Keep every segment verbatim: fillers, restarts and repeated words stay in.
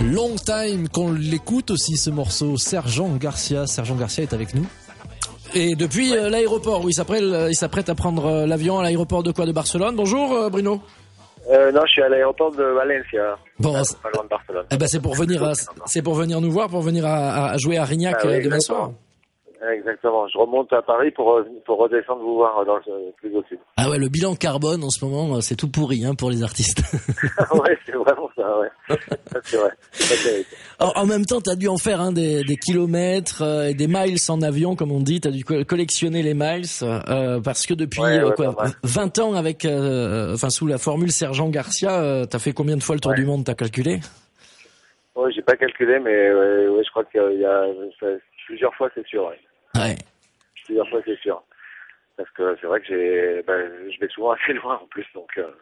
Long time qu'on l'écoute aussi ce morceau. Sergent Garcia, Sergent Garcia est avec nous. Et depuis euh, l'aéroport où il s'apprête, il s'apprête à prendre euh, l'avion à l'aéroport de quoi, de Barcelone. Bonjour euh, Bruno. Euh, non, je suis à l'aéroport de Valencia. Bon, pas, pas loin de Barcelone. Eh ben c'est pour venir, à, c'est pour venir nous voir, pour venir à, à jouer à Rignac ah, oui, demain soir. Exactement. Je remonte à Paris pour pour redescendre vous voir dans le plus au sud. Ah ouais, le bilan carbone en ce moment, c'est tout pourri hein pour les artistes. Ouais, c'est vraiment ça. Ouais, ça, c'est vrai. C'est en, en même temps, t'as dû en faire hein, des, des kilomètres euh, et des miles en avion, comme on dit. T'as dû co- collectionner les miles euh, parce que depuis ouais, euh, ouais, quoi, vingt ans avec, euh, enfin sous la formule Sergent Garcia, euh, t'as fait combien de fois le tour ouais. du monde? T'as calculé? Ouais, j'ai pas calculé, mais ouais, ouais je crois qu'il y a ça, plusieurs fois, c'est sûr. Ouais. Ouais. Plusieurs fois, c'est sûr. Parce que c'est vrai que j'ai, ben, je vais souvent assez loin en plus, donc euh,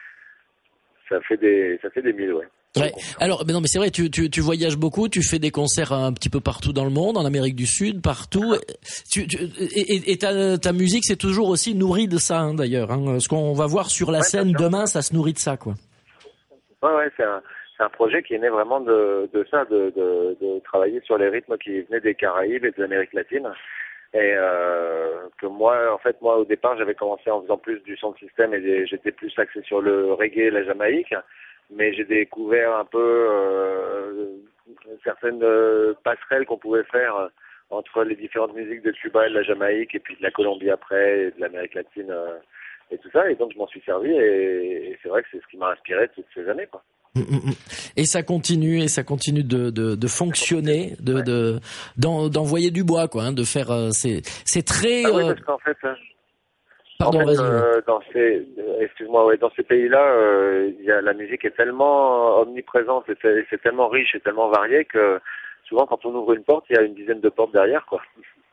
ça fait des, ça fait des milles, ouais. Ouais. Alors, mais non, mais c'est vrai, tu, tu, tu voyages beaucoup, tu fais des concerts un petit peu partout dans le monde, en Amérique du Sud, partout. Tu, tu, et, et ta, ta musique, c'est toujours aussi nourrie de ça, hein, d'ailleurs. Hein. Ce qu'on va voir sur la ouais, scène demain, ça se nourrit de ça, quoi. Ouais, ouais, c'est un, c'est un projet qui est né vraiment de, de ça, de, de, de travailler sur les rythmes qui venaient des Caraïbes et de l'Amérique latine. Et euh, que moi, en fait, moi au départ, j'avais commencé en faisant plus du sound system et des, j'étais plus axé sur le reggae et la Jamaïque. Mais j'ai découvert un peu euh, certaines euh, passerelles qu'on pouvait faire entre les différentes musiques de Cuba et de la Jamaïque et puis de la Colombie après et de l'Amérique latine euh, et tout ça. Et donc je m'en suis servi et, et c'est vrai que c'est ce qui m'a inspiré toutes ces années, quoi. Et ça continue, et ça continue de, de, de fonctionner, de, de, d'en, d'envoyer du bois, quoi, hein, de faire, euh, c'est, c'est très. Ah oui, euh... parce qu'en fait, euh, pardon, en fait, vas-y. Euh, dans ces, excuse-moi, ouais, dans ces pays-là, euh, y a la musique est tellement omniprésente, et c'est, c'est tellement riche et tellement varié que souvent, quand on ouvre une porte, il y a une dizaine de portes derrière, quoi.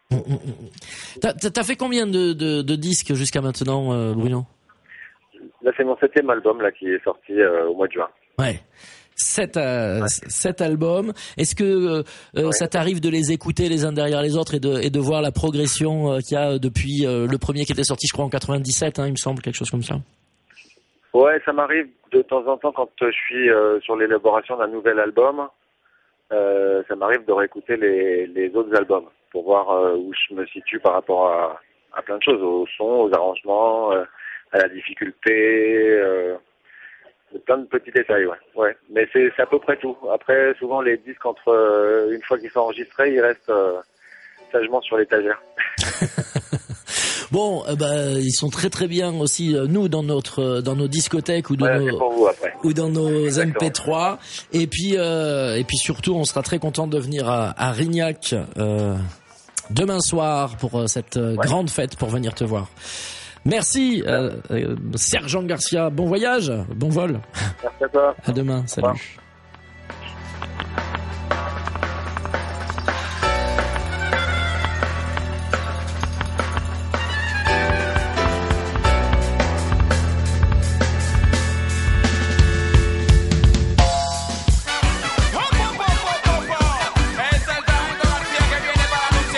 T'as, t'as fait combien de, de, de disques jusqu'à maintenant, euh, Bruno? Là, c'est mon septième album là qui est sorti euh, au mois de juin. Ouais. Sept, euh, ouais. sept albums. Est-ce que euh, ouais. ça t'arrive de les écouter les uns derrière les autres et de, et de voir la progression euh, qu'il y a depuis euh, le premier qui était sorti, je crois, en quatre-vingt-dix-sept, hein, il me semble, quelque chose comme ça? Ouais, ça m'arrive de temps en temps quand je suis euh, sur l'élaboration d'un nouvel album. Euh, ça m'arrive de réécouter les, les autres albums pour voir euh, où je me situe par rapport à, à plein de choses, au son, aux arrangements, euh, à la difficulté. Euh, Plein de petits détails, ouais. ouais. Mais c'est, c'est à peu près tout. Après, souvent, les disques, entre euh, une fois qu'ils sont enregistrés, ils restent euh, sagement sur l'étagère. Bon, euh, bah, ils sont très très bien aussi, euh, nous, dans notre, dans nos discothèques ou, de ouais, nos, vous, ou dans nos Exactement. M P trois. Et puis, euh, et puis surtout, on sera très content de venir à, à Rignac euh, demain soir pour euh, cette ouais. grande fête pour venir te voir. Merci, euh, euh, Sergent Garcia. Bon voyage, bon vol. Merci à toi. À demain, salut.